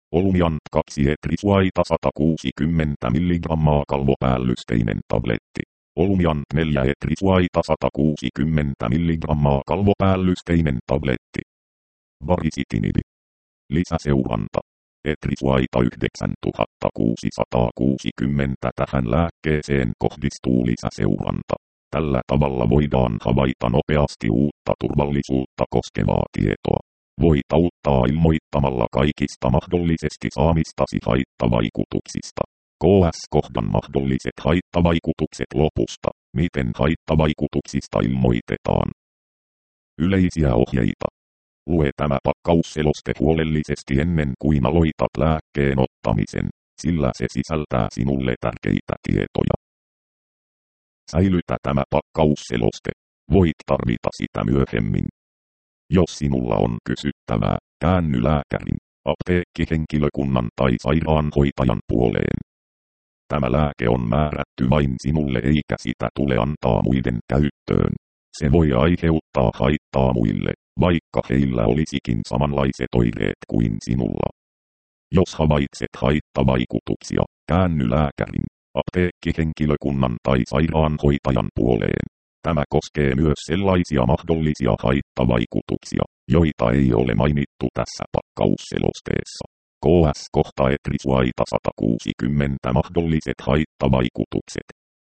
Olumiant 2 etrisuaita 160 mg kalvopäällysteinen tabletti. Olumiant 4 etrisuaita 160 mg kalvopäällysteinen tabletti. Varicitinib. Lisäseuranta. Etrisuaita 9660. Tähän lääkkeeseen kohdistuu lisäseuranta. Tällä tavalla voidaan havaita nopeasti uutta turvallisuutta koskevaa tietoa. Voit auttaa ilmoittamalla kaikista mahdollisesti saamistasi haittavaikutuksista. KS-kohdan mahdolliset haittavaikutukset lopusta. Miten haittavaikutuksista ilmoitetaan? Yleisiä ohjeita. Lue tämä pakkausseloste huolellisesti ennen kuin aloitat lääkkeen ottamisen, sillä se sisältää sinulle tärkeitä tietoja. Säilytä tämä pakkausseloste. Voit tarvita sitä myöhemmin. Jos sinulla on kysyttävää, käänny lääkärin, apteekkihenkilökunnan tai sairaanhoitajan puoleen. Tämä lääke on määrätty vain sinulle eikä sitä tule antaa muiden käyttöön. Se voi aiheuttaa haittaa muille, vaikka heillä olisikin samanlaiset oireet kuin sinulla. Jos havaitset haittavaikutuksia, käänny lääkärin, apteekkihenkilökunnan tai sairaanhoitajan puoleen. Tämä koskee myös sellaisia mahdollisia haittavaikutuksia, joita ei ole mainittu tässä pakkausselosteessa. KS-kohta etrisuaita 160 mahdolliset haittavaikutukset.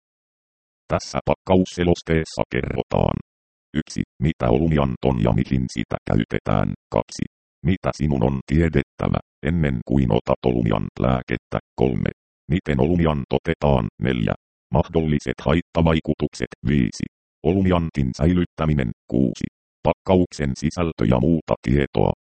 Tässä pakkausselosteessa kerrotaan. 1. Mitä Olumiant on ja mihin sitä käytetään. 2. Mitä sinun on tiedettävä, ennen kuin otat Olumiant-lääkettä. 3. Miten Olumiant otetaan. 4. Mahdolliset haittavaikutukset. 5. Olumiantin säilyttäminen. 6. Pakkauksen sisältö ja muuta tietoa.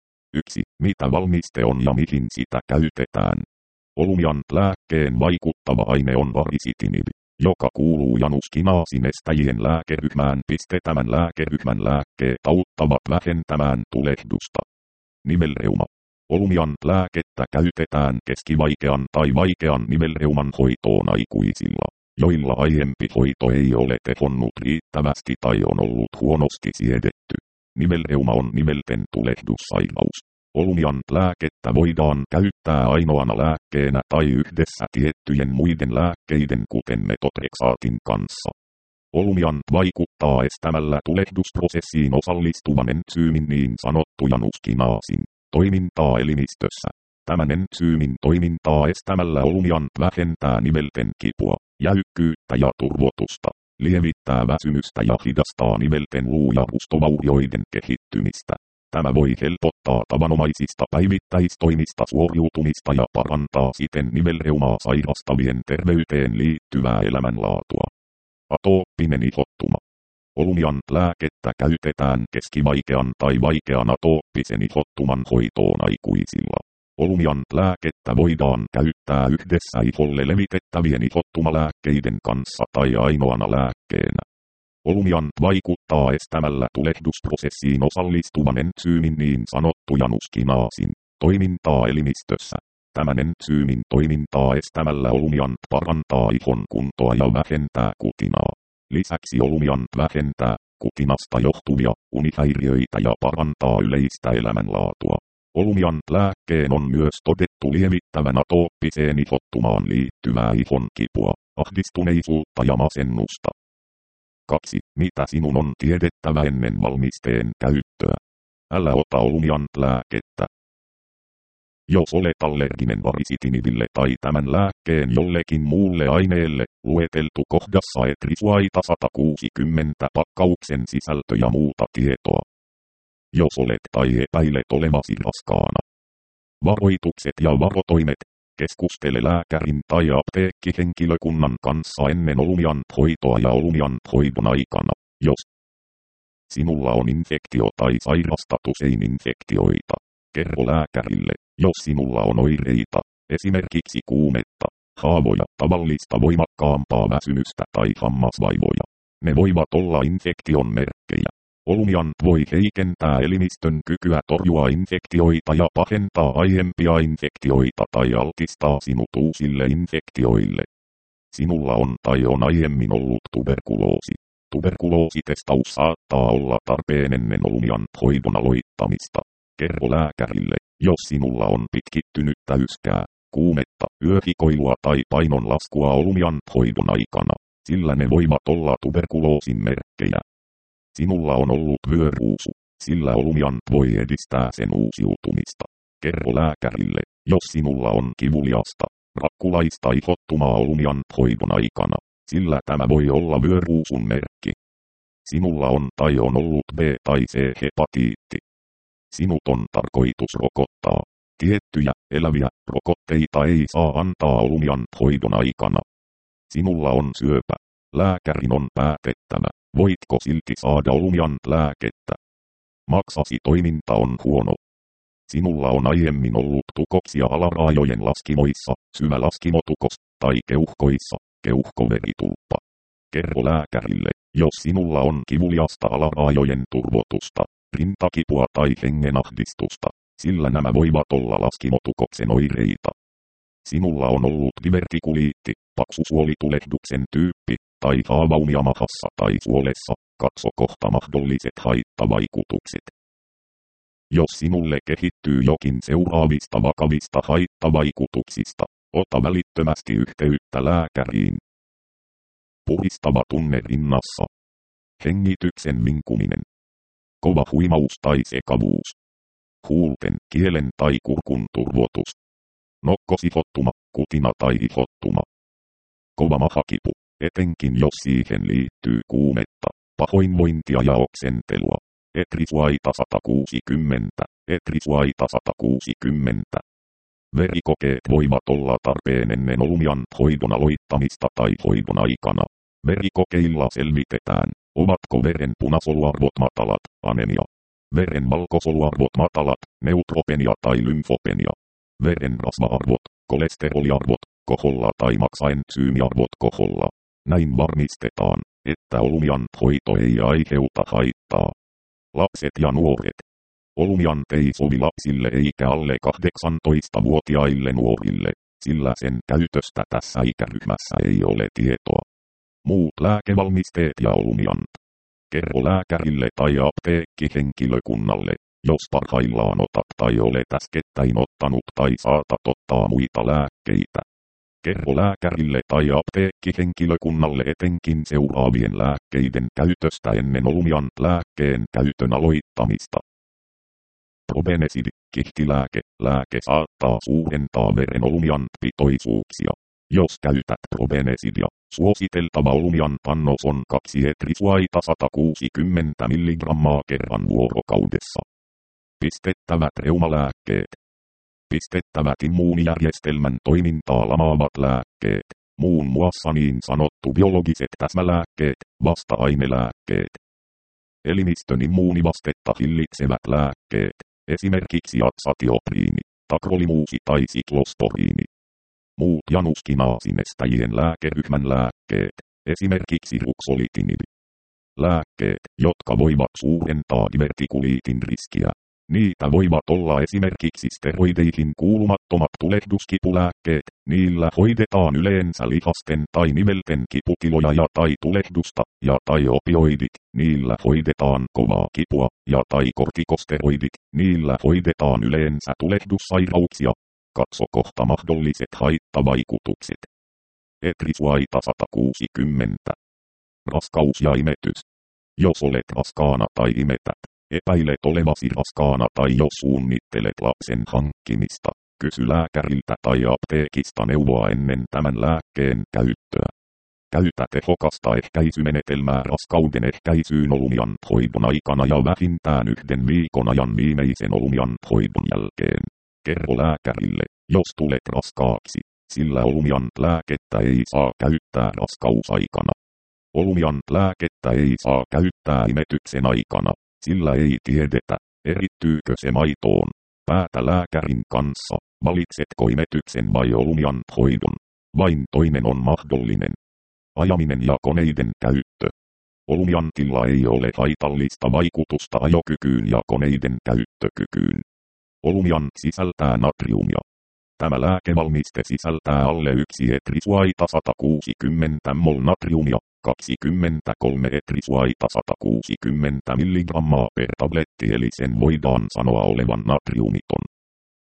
1. Mitä valmiste on ja mihin sitä käytetään. Olumiant-lääkkeen vaikuttava aine on varicitinib, joka kuuluu januskinaasinestäjien lääkeryhmään. Tämän lääkeryhmän lääkkeet auttavat vähentämään tulehdusta. Nivelreuma. Olumiant-lääkettä käytetään keskivaikean tai vaikean nivelreuman hoitoon aikuisilla, joilla aiempi hoito ei ole tehonnut riittävästi tai on ollut huonosti siedetty. Nivelreuma on nivelten tulehdussairaus. Olumiant-lääkettä voidaan käyttää ainoana lääkkeenä tai yhdessä tiettyjen muiden lääkkeiden kuten metotrexaatin kanssa. Olumiant vaikuttaa estämällä tulehdusprosessiin osallistuvan entsyymin niin sanottu januskinaasin toimintaa elimistössä. Tämän entsyymin toimintaa estämällä Olumiant vähentää nivelten kipua, jäykkyyttä ja turvotusta, lievittää väsymystä ja hidastaa nivelten luu- ja rustovaurioiden kehittymistä. Tämä voi helpottaa tavanomaisista päivittäistoimista suoriutumista ja parantaa siten nivelreumaa sairastavien terveyteen liittyvää elämänlaatua. Atooppinen ihottuma. Olumiant-lääkettä käytetään keskivaikean tai vaikean atooppisen ihottuman hoitoon aikuisilla. Olumiant-lääkettä voidaan käyttää yhdessä iholle levitettävien ihottumalääkkeiden kanssa tai ainoana lääkkeenä. Olumiant vaikuttaa estämällä tulehdusprosessiin osallistuvan entsyymin niin sanottu januskinaasin toimintaa elimistössä. Tämän entsyymin toimintaa estämällä Olumiant parantaa ihon kuntoa ja vähentää kutinaa. Lisäksi Olumiant vähentää kutinasta johtuvia unihäiriöitä ja parantaa yleistä elämänlaatua. Olumiant-lääkkeen on myös todettu lievittävän atooppiseen ihottumaan liittyvää ihon kipua, ahdistuneisuutta ja masennusta. 2. Mitä sinun on tiedettävä ennen valmisteen käyttöä? Älä ota Olumiant-lääkettä. Jos olet allerginen varicitinibille tai tämän lääkkeen jollekin muulle aineelle, lueteltu kohdassa etrisuaita 160 pakkauksen sisältö ja muuta tietoa. Jos olet tai epäilet olevasi raskaana. Varoitukset ja varotoimet. Keskustele lääkärin tai apteekkihenkilökunnan kanssa ennen Olumiant-hoitoa ja Olumiant-hoidon aikana, jos sinulla on infektio tai sairastat usein infektioita. Kerro lääkärille, jos sinulla on oireita, esimerkiksi kuumetta, haavoja, tavallista voimakkaampaa väsymystä tai hammasvaivoja. Ne voivat olla infektion merkkejä. Olumiant voi heikentää elimistön kykyä torjua infektioita ja pahentaa aiempia infektioita tai altistaa sinut uusille infektioille. Sinulla on tai on aiemmin ollut tuberkuloosi. Tuberkuloositestaus saattaa olla tarpeen ennen Olumiant-hoidon aloittamista. Kerro lääkärille, Jos sinulla on pitkittynyt täyskää, kuumetta, yöhikoilua tai painonlaskua olumiant hoidon aikana, sillä ne voivat olla tuberkuloosin merkkejä. Sinulla on ollut vyöruusu, sillä olumiant voi edistää sen uusiutumista. Kerro lääkärille, jos sinulla on kivuliasta, rakkulaista ihottumaa olumiant hoidon aikana, sillä tämä voi olla vyöruusun merkki. Sinulla on tai on ollut B- tai C-hepatiitti. Sinut on tarkoitus rokottaa. Tiettyjä, eläviä, rokotteita ei saa antaa olumiant hoidon aikana. Sinulla on syöpä. Lääkärin on päätettävä, voitko silti saada olumiant lääkettä. Maksasi toiminta on huono. Sinulla on aiemmin ollut tukoksia alaraajojen laskimoissa, syvälaskimotukos, tai keuhkoissa, keuhkoveritulppa. Kerro lääkärille, jos sinulla on kivuliasta alaraajojen turvotusta, rintakipua tai hengenahdistusta, sillä nämä voivat olla laskimotukoksen oireita. Sinulla on ollut divertikuliitti, paksusuolitulehduksen tyyppi, tai haavaumia mahassa tai suolessa, katso kohta mahdolliset haittavaikutukset. Jos sinulle kehittyy jokin seuraavista vakavista haittavaikutuksista, ota välittömästi yhteyttä lääkäriin. Puhistava tunne rinnassa. Hengityksen vinkuminen. Kova huimaus tai sekavuus. Huulten, kielen tai kurkun turvotus. Nokkosihottuma, kutina tai ihottuma. Kova mahakipu, etenkin jos siihen liittyy kuumetta, pahoinvointia ja oksentelua. Etrisuaita 160, Etrisuaita 160. Verikokeet voivat olla tarpeen ennen olumiant hoidon aloittamista tai hoidon aikana. Verikokeilla selvitetään, ovatko veren punasoluarvot matalat, anemia. Veren valkosoluarvot matalat, neutropenia tai lymfopenia. Veren rasva-arvot, kolesteroliarvot, koholla tai maksaentsyymiarvot koholla. Näin varmistetaan, että olumiant hoito ei aiheuta haittaa. Lapset ja nuoret. Olumiant ei sovi lapsille eikä alle 18-vuotiaille nuorille, sillä sen käytöstä tässä ikäryhmässä ei ole tietoa. Muut lääkevalmisteet ja olumiant. Kerro lääkärille tai apteekkihenkilökunnalle, jos parhaillaan otat tai olet äskettäin ottanut tai saatat ottaa muita lääkkeitä. Kerro lääkärille tai apteekkihenkilökunnalle etenkin seuraavien lääkkeiden käytöstä ennen olumiant lääkkeen käytön aloittamista. Probenesidi, kihtilääke, lääke saattaa suurentaa veren olumiant-pitoisuuksia. Jos käytät probenesidia, suositeltava olumiant annos on 2 etrisuaita 160 mg kerran vuorokaudessa. Pistettävät reumalääkkeet. Pistettävät immuunijärjestelmän toimintaa lamaavat lääkkeet, muun muassa niin sanottu biologiset täsmälääkkeet, vasta-ainelääkkeet. Elimistön immuunivastetta hillitsevät lääkkeet, esimerkiksi atsatiopriini, takrolimuusi tai siklosporiini. Muut januskinaasinestäjien lääkeryhmän lääkkeet, esimerkiksi ruksolitinidi. Lääkkeet, jotka voivat suurentaa divertikuliitin riskiä. Niitä voivat olla esimerkiksi steroideihin kuulumattomat tulehduskipulääkkeet, niillä hoidetaan yleensä lihasten tai nivelten kiputiloja ja tai tulehdusta, ja tai opioidit, niillä hoidetaan kovaa kipua, ja tai kortikosteroidit, niillä hoidetaan yleensä tulehdussairauksia. Katso kohta mahdolliset haittavaikutukset. Etrisuaita 160. Raskaus ja imetys. Jos olet raskaana tai imetät, epäilet olevasi raskaana tai jos suunnittelet lapsen hankkimista, kysy lääkäriltä tai apteekista neuvoa ennen tämän lääkkeen käyttöä. Käytä tehokasta ehkäisymenetelmää raskauden ehkäisyyn olumiant hoidon aikana ja vähintään 1 viikon ajan viimeisen olumiant hoidon jälkeen. Kerro lääkärille, jos tulet raskaaksi, sillä olumiant lääkettä ei saa käyttää raskausaikana. Olumiant lääkettä ei saa käyttää imetyksen aikana, sillä ei tiedetä, erittyykö se maitoon. Päätä lääkärin kanssa, valitsetko imetyksen vai olumiant hoidon. Vain toinen on mahdollinen. Ajaminen ja koneiden käyttö. Olumiantilla ei ole haitallista vaikutusta ajokykyyn ja koneiden käyttökykyyn. Olumiant sisältää natriumia. Tämä lääkevalmiste sisältää alle 1 etrisuaita 160 mol natriumia, 23 etrisuaita 160 mg per tabletti eli sen voidaan sanoa olevan natriumiton.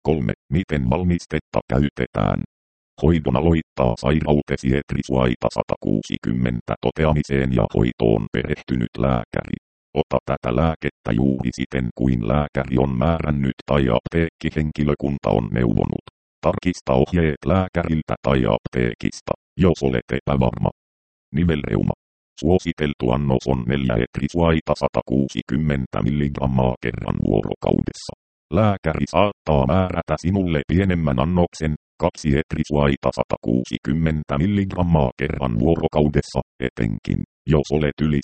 3. Miten valmistetta käytetään? Hoidon aloittaa sairautesi etrisuaita 160 toteamiseen ja hoitoon perehtynyt lääkäri. Ota tätä lääkettä juuri siten kuin lääkäri on määrännyt tai apteekkihenkilökunta on neuvonut. Tarkista ohjeet lääkäriltä tai apteekista, jos olet epävarma. Nivelreuma. Suositeltu annos on 4 etrisuaita 160 mg kerran vuorokaudessa. Lääkäri saattaa määrätä sinulle pienemmän annoksen, 2 etrisuaita 160 mg kerran vuorokaudessa, etenkin, jos olet yli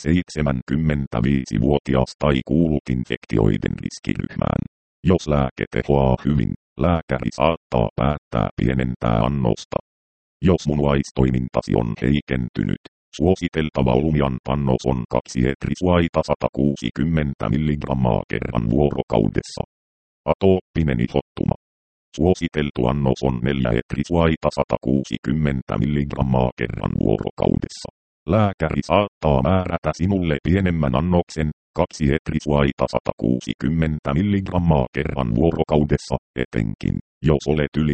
75-vuotias tai kuulut infektioiden riskiryhmään. Jos lääke tehoaa hyvin, lääkäri saattaa päättää pienentää annosta. Jos munuaistoimintasi on heikentynyt, suositeltava Olumiant annos on 2 etrisuaita 160 mg kerran vuorokaudessa. Atooppinen ihottuma. Suositeltu annos on 4 etrisuaita 160 mg kerran vuorokaudessa. Lääkäri saattaa määrätä sinulle pienemmän annoksen, 2 etrisuaita 160 mg kerran vuorokaudessa, etenkin, jos olet yli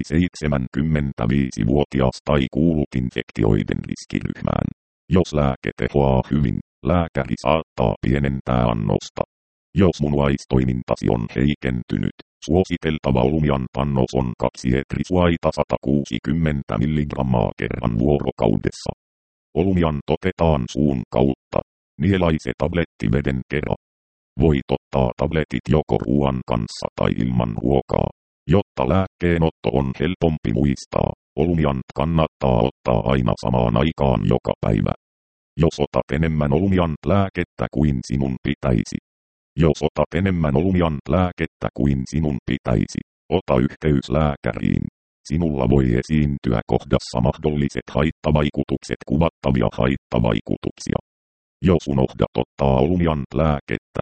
75-vuotias tai kuulut infektioiden riskiryhmään. Jos lääke tehoaa hyvin, lääkäri saattaa pienentää annosta. Jos munuaistoimintasi on heikentynyt, suositeltava Olumiant annos on 2 etrisuaita 160 mg kerran vuorokaudessa. Olumiant otetaan suun kautta. Nielaise tablettiveden kera. Voit ottaa tabletit joko ruoan kanssa tai ilman ruokaa. Jotta lääkkeenotto on helpompi muistaa, Olumiant kannattaa ottaa aina samaan aikaan joka päivä. Jos otat enemmän Olumiant-lääkettä kuin sinun pitäisi. Jos otat enemmän Olumiant-lääkettä kuin sinun pitäisi, ota yhteys lääkäriin. Sinulla voi esiintyä kohdassa mahdolliset haittavaikutukset, kuvattavia haittavaikutuksia. Jos unohdat ottaa Olumiant-lääkettä.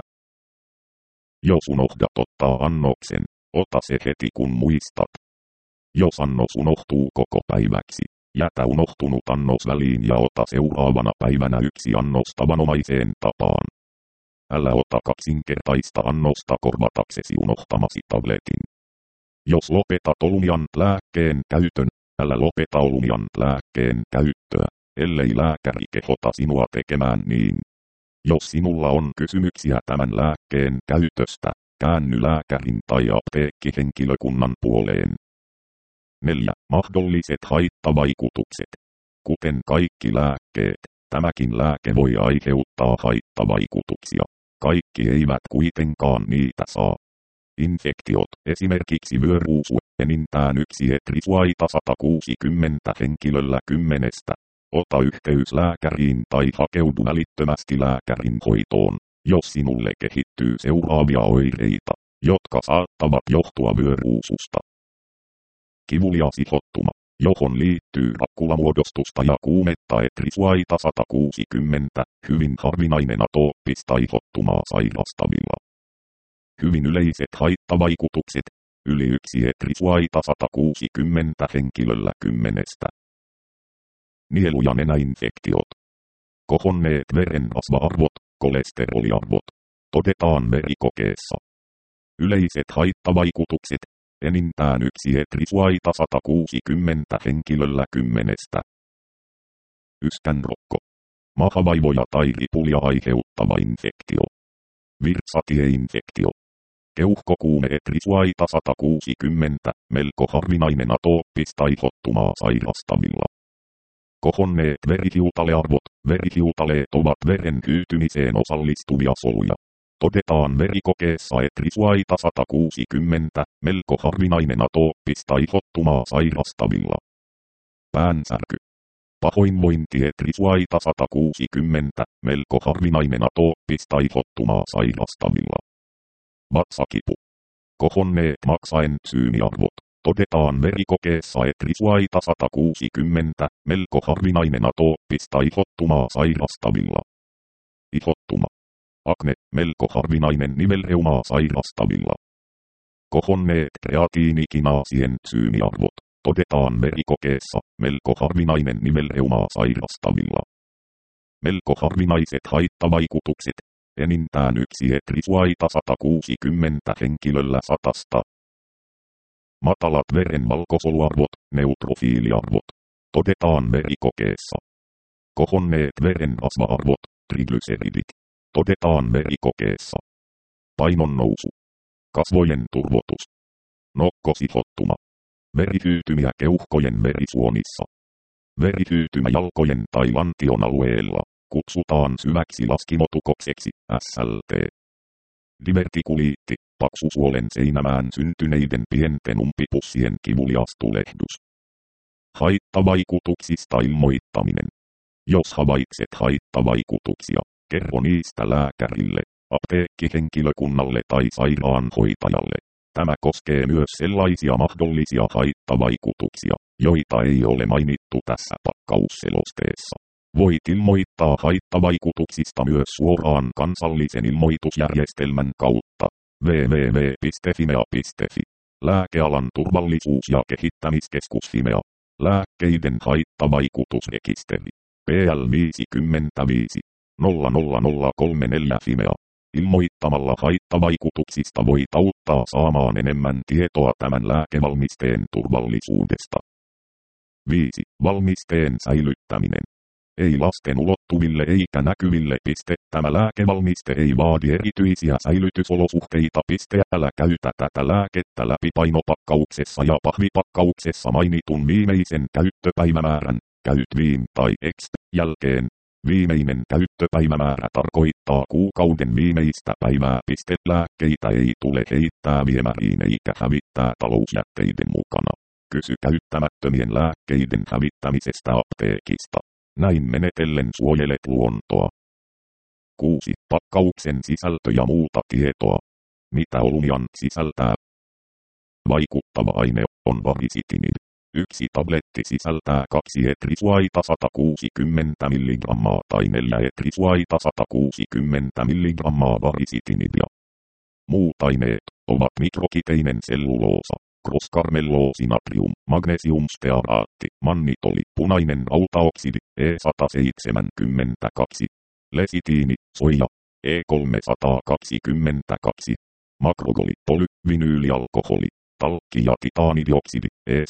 Jos unohdat ottaa annoksen, ota se heti kun muistat. Jos annos unohtuu koko päiväksi, jätä unohtunut annos väliin ja ota seuraavana päivänä 1 annos tavanomaiseen tapaan. Älä ota kaksinkertaista annosta korvataksesi unohtamasi tabletin. Jos lopetat Olumiant-lääkkeen käytön, älä lopeta Olumiant-lääkkeen käyttöä, ellei lääkäri kehota sinua tekemään niin. Jos sinulla on kysymyksiä tämän lääkkeen käytöstä, käänny lääkärin tai apteekkihenkilökunnan puoleen. 4. Mahdolliset haittavaikutukset. Kuten kaikki lääkkeet, tämäkin lääke voi aiheuttaa haittavaikutuksia. Kaikki eivät kuitenkaan niitä saa. Infektiot, esimerkiksi vyöruusu, enintään 1 etrisuaita 160 henkilöllä 10. Ota yhteys lääkäriin tai hakeudu välittömästi lääkärin hoitoon, jos sinulle kehittyy seuraavia oireita, jotka saattavat johtua vyöruususta. Kivulias ihottuma, johon liittyy rakkulamuodostusta ja kuumetta etrisuaita 160, hyvin harvinainen atooppista ihottumaa sairastavilla. Hyvin yleiset haittavaikutukset, yli 1 etrisuaita 160 henkilöllä 10. Nielu- ja nenäinfektiot. Kohonneet verenrasva-arvot, kolesteroliarvot, todetaan verikokeessa. Yleiset haittavaikutukset, enintään 1 etrisuaita 160 henkilöllä 10. Yskänrokko. Mahavaivoja tai ripulia aiheuttava infektio. Virtsatieinfektio. Keuhkokuume etrisuaita 160, melko harvinainen atooppista ihottumaa sairastavilla. Kohonneet verihiutalearvot. Verihiutaleet ovat veren hyytymiseen osallistuvia soluja. Todetaan verikokeessa etrisuaita 160, melko harvinainen atooppista ihottumaa sairastavilla. Päänsärky. Pahoinvointi etrisuaita 160, melko harvinainen atooppista ihottumaa sairastavilla. Vatsakipu. Kohonneet maksaentsyymiarvot. Todetaan verikokeessa etrisuaita 160, melko harvinainen atooppista ihottumaa sairastavilla. Ihottuma. Akne, melko harvinainen nivelreumaa sairastavilla. Kohonneet kreatiinikinaasien syymiarvot. Todetaan verikokeessa, melko harvinainen nivelreumaa sairastavilla. Melko harvinaiset haittavaikutukset, enintään 1 etrisuaita 160 henkilöllä 100. Matalat veren valkosoluarvot, neutrofiiliarvot. Todetaan verikokeessa. Kohonneet veren asva-arvot, triglyceridit. Todetaan verikokeessa. Painon nousu. Kasvojen turvotus. Nokkosihottuma. Verihyytymiä keuhkojen verisuonissa. Verihyytymä jalkojen tai lantion alueella kutsutaan syväksi laskimotukokseksi, SLT. Divertikuliitti, paksusuolen seinämään syntyneiden pienten umpipussien kivulias tulehdus. Haittavaikutuksista ilmoittaminen. Jos havaitset haittavaikutuksia, kerro niistä lääkärille, apteekkihenkilökunnalle tai sairaanhoitajalle. Tämä koskee myös sellaisia mahdollisia haittavaikutuksia, joita ei ole mainittu tässä pakkausselosteessa. Voit ilmoittaa haittavaikutuksista myös suoraan kansallisen ilmoitusjärjestelmän kautta. www.fimea.fi. Lääkealan turvallisuus- ja kehittämiskeskus Fimea. Lääkkeiden haittavaikutusrekisteri. PL 55 00034 Fimea. Ilmoittamalla haittavaikutuksista voit auttaa saamaan enemmän tietoa tämän lääkevalmisteen turvallisuudesta. 5. Valmisteen säilyttäminen. Ei lasten ulottuville eikä näkyville. Tämä lääkevalmiste ei vaadi erityisiä säilytysolosuhteita. Älä käytä tätä lääkettä läpipainopakkauksessa ja pahvipakkauksessa mainitun viimeisen käyttöpäivämäärän, käyt viim tai ex jälkeen. Viimeinen käyttöpäivämäärä tarkoittaa kuukauden viimeistä päivää. Lääkkeitä ei tule heittää viemäriin eikä hävittää talousjätteiden mukana. Kysy käyttämättömien lääkkeiden hävittämisestä apteekista. Näin menetellen suojelet luontoa. 6. Pakkauksen sisältö ja muuta tietoa. Mitä Olumiant sisältää? Vaikuttava aine on varisitinib. Yksi tabletti sisältää 2 etrisuaita 160 mg tai 4 etrisuaita 160 mg varisitinibia. Muut aineet ovat mikrokiteinen selluloosa, kroskarmelloosi-natrium, magnesiumstearaatti, mannitoli, punainen rautaoksidi, E172, lesitiini, soija, E322, makrogoli, polyvinyylialkoholi, talkki ja titaanidioksidi,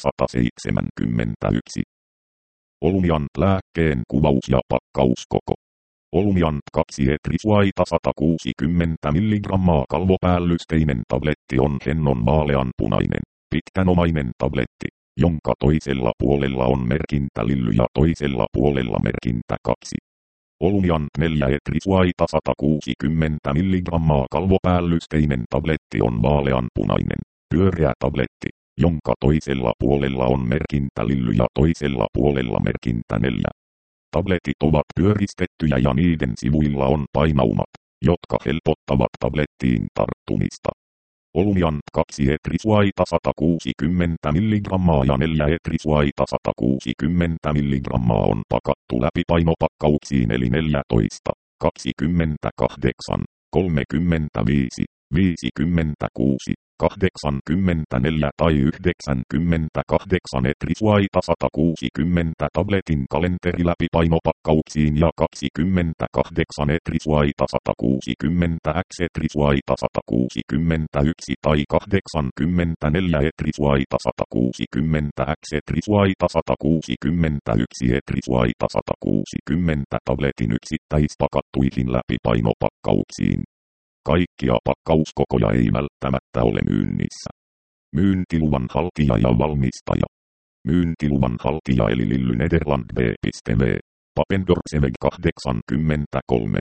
E171. Olumiant lääkkeen kuvaus ja pakkauskoko. Olumiant 2 etrisuaita 160 mg kalvopäällysteinen tabletti on hennon vaaleanpunainen, pitkänomainen tabletti, jonka toisella puolella on merkintä lilly ja toisella puolella merkintä 2. Olumiant 4 etrisuaita 160 mg kalvopäällysteinen tabletti on vaaleanpunainen, pyöreä tabletti, jonka toisella puolella on merkintä lilly ja toisella puolella merkintä 4. Tabletit ovat pyöristettyjä ja niiden sivuilla on painaumat, jotka helpottavat tablettiin tarttumista. Olumiant 2 etrisuaita 160 mg ja 4 etrisuaita 160 mg on pakattu läpipainopakkauksiin eli 14, 28, 35, 56, 84 tai 98 etrisuaita 160 tabletin kalenteriläpipainopakkauksiin ja 28 etrisuaita 160 x etrisuaita 161 tai 84 etrisuaita 160 x etrisuaita 161 etrisuaita 160 tabletin yksittäispakattuihin läpipainopakkauksiin. Kaikkia pakkauskokoja ei välttämättä ole myynnissä. Myyntiluvan haltija ja valmistaja. Myyntiluvan haltija eli Lilly Nederland B.V. Papendorfseweg 83,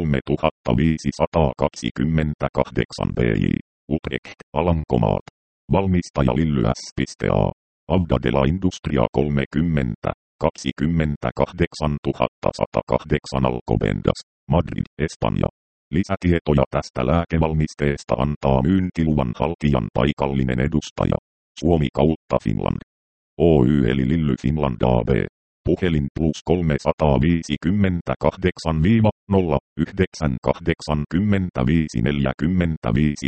3528 BJ, Utrecht, Alankomaat. Valmistaja Lilly S.A. Avda de la Industria 30, 28108 Alcobendas, Madrid, Espanja. Lisätietoja tästä lääkevalmisteesta antaa myyntiluvan haltijan paikallinen edustaja. Suomi kautta Finland. Oy eli Lilly Finland AB. Puhelin plus 358 09885 45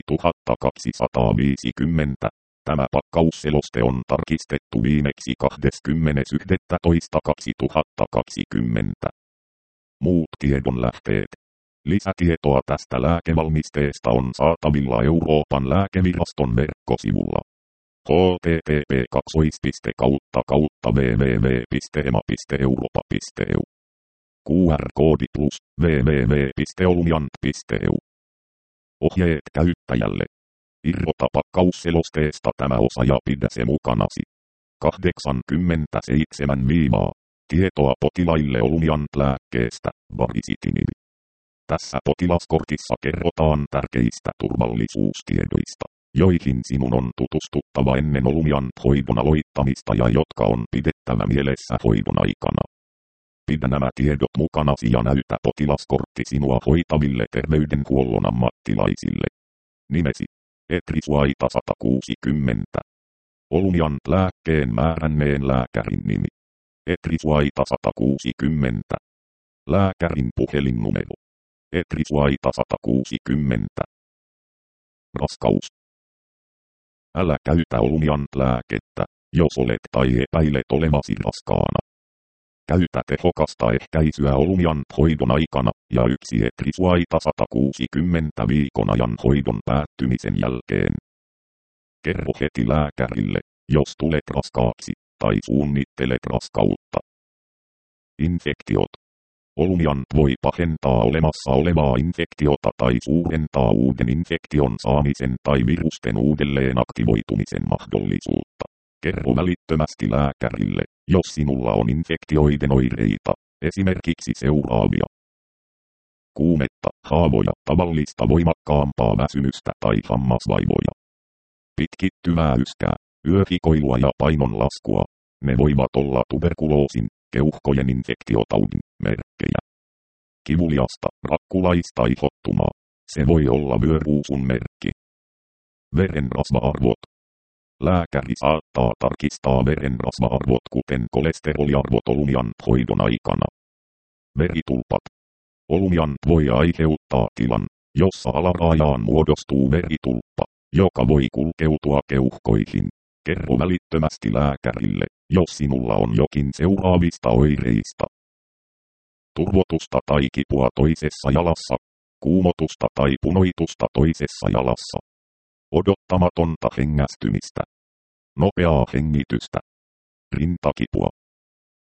250. Tämä pakkausseloste on tarkistettu viimeksi 20.11.2020. Muut tiedonlähteet. Lisätietoa tästä lääkevalmisteesta on saatavilla Euroopan lääkeviraston verkkosivulla. http://www.europa.eu QR-koodi plus www.olumiant.eu Ohjeet käyttäjälle. Irrota pakkausselosteesta tämä osa ja pidä se mukanasi. 87 viivaa. Tietoa potilaille Olumiant-lääkkeestä, Baricitinib. Tässä potilaskortissa kerrotaan tärkeistä turvallisuustiedoista, joihin sinun on tutustuttava ennen Olumiant-hoidon aloittamista ja jotka on pidettävä mielessä hoidon aikana. Pidä nämä tiedot mukanasi ja näytä potilaskortti sinua hoitaville terveydenhuollon ammattilaisille. Nimesi. Etrisuaita 160. Olumiant-lääkkeen määränneen lääkärin nimi. Etrisuaita 160. Lääkärin puhelinnumero. Etrisuaita 160. Raskaus. Älä käytä Olumiant-lääkettä, jos olet tai epäilet olevasi raskaana. Käytä tehokasta ehkäisyä Olumiant-hoidon aikana ja yksi Etrisuaita 160 viikon ajan hoidon päättymisen jälkeen. Kerro heti lääkärille, jos tulet raskaaksi tai suunnittelet raskautta. Infektiot. Olumiant voi pahentaa olemassa olevaa infektiota tai suurentaa uuden infektion saamisen tai virusten uudelleen aktivoitumisen mahdollisuutta. Kerro välittömästi lääkärille, jos sinulla on infektioiden oireita, esimerkiksi seuraavia. Kuumetta, haavoja, tavallista voimakkaampaa väsymystä tai hammasvaivoja. Pitkittyvää yskää, yöhikoilua ja painonlaskua. Ne voivat olla tuberkuloosin, keuhkojen infektiotaudin merkkejä. Kivuliasta, rakkulaista ihottumaa. Se voi olla vyöruusun merkki. Verenrasva-arvot. Lääkäri saattaa tarkistaa verenrasva-arvot kuten kolesteroliarvot Olumiant-hoidon aikana. Veritulpat. Olumiant voi aiheuttaa tilan, jossa alarajaan muodostuu veritulppa, joka voi kulkeutua keuhkoihin. Kerro välittömästi lääkärille, jos sinulla on jokin seuraavista oireista. Turvotusta tai kipua toisessa jalassa. Kuumotusta tai punoitusta toisessa jalassa. Odottamatonta hengästymistä. Nopeaa hengitystä. Rintakipua.